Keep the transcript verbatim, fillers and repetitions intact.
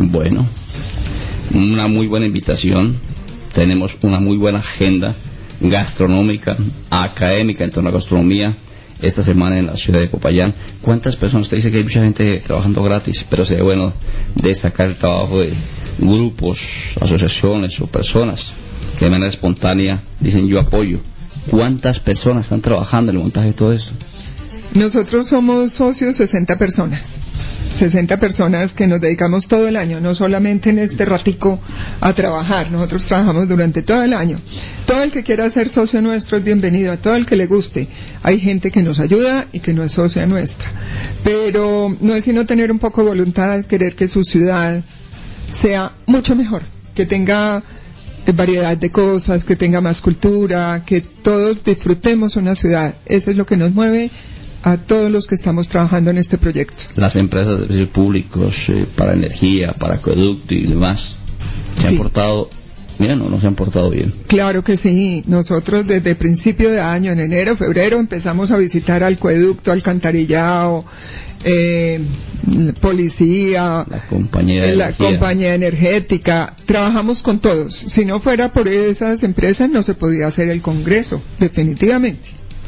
Bueno, una muy buena invitación. Tenemos una muy buena agenda gastronómica, académica en torno a la gastronomía esta semana en la ciudad de Popayán. ¿Cuántas personas? Usted dice que hay mucha gente trabajando gratis, pero sería bueno destacar el trabajo de grupos, asociaciones o personas que de manera espontánea dicen yo apoyo. ¿Cuántas personas están trabajando en el montaje de todo esto? Nosotros somos socios sesenta personas. sesenta personas que nos dedicamos todo el año, no solamente en este ratico a trabajar. Nosotros trabajamos durante todo el año. Todo el que quiera ser socio nuestro es bienvenido, a todo el que le guste. Hay gente que nos ayuda y que no es socia nuestra. Pero no es sino tener un poco de voluntad, querer que su ciudad sea mucho mejor, que tenga variedad de cosas, que tenga más cultura, que todos disfrutemos una ciudad. Eso es lo que nos mueve a todos los que estamos trabajando en este proyecto. Las empresas de servicios públicos eh, para energía, para acueducto y demás, ¿se sí. han portado bien o no se han portado bien? Claro que sí. Nosotros desde principio de año, en enero, febrero, empezamos a visitar acueducto, alcantarillado, eh, policía, la compañía de la energía. compañía energética. Trabajamos con todos. Si no fuera por esas empresas no se podía hacer el Congreso, definitivamente.